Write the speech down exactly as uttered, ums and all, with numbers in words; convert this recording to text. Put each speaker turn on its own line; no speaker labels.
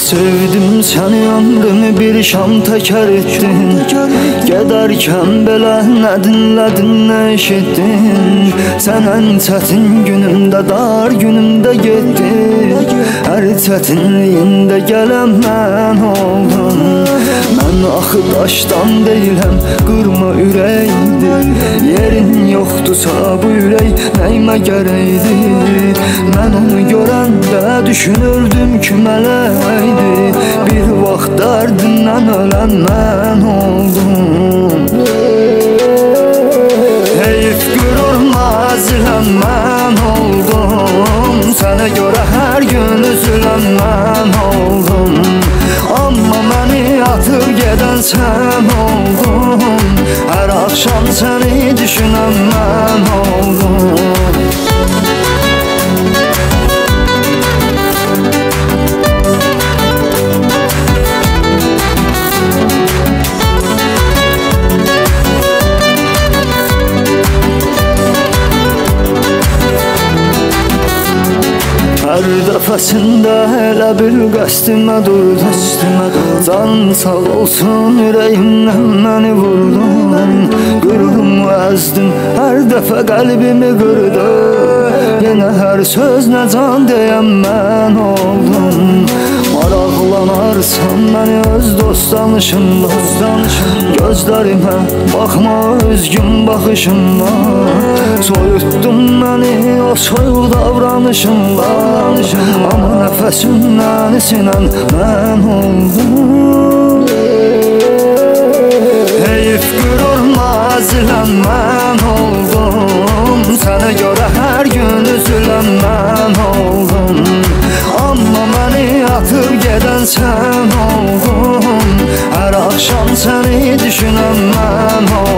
Sevdim səni ömrümü bir şam təkər etdin. Gedərkən belə nə dinlədin, nə eşitdin? Sən ən çətin günümdə, dar günümdə getdin. Hər çətinliyində gələn mən oldum. Mən axı daşdan deyiləm, qırma ürəkdir. Yerin yoxdursa bu ürək nəyimə gərəkdir? Mən onu görəndə düşünürdüm ki mələkdir. Bir vaxt dərdindən ölən mən oldum. Heyf qürurma əzilən mən oldum. Sənə görə hər gün üzülən mən oldum. Amma məni atıb gedən sən oldun. Hər axşam səni düşünən mən oldum. Hər dəfəsində elə bir qəstimə durdun. Can sağ olsun ürəyimdən məni vurdun. Qürrumu əzdin, hər dəfə qəlbimi qırdın. Yenə hər sözlə can deyən mən oldum. Maraqlanarsan məni öz dost danışımla. Gözlərimə baxma üzgün baxışımla. Soyutdun məni o soyuq davranışımla. Amma nəfəsimdən isinən mən oldum. Heyf qürurma əzilən mən oldum. Sənə görə hər gün üzülən mən oldum. Amma məni atıb gedən sən oldun. Hər axşam səni düşünən mən oldum.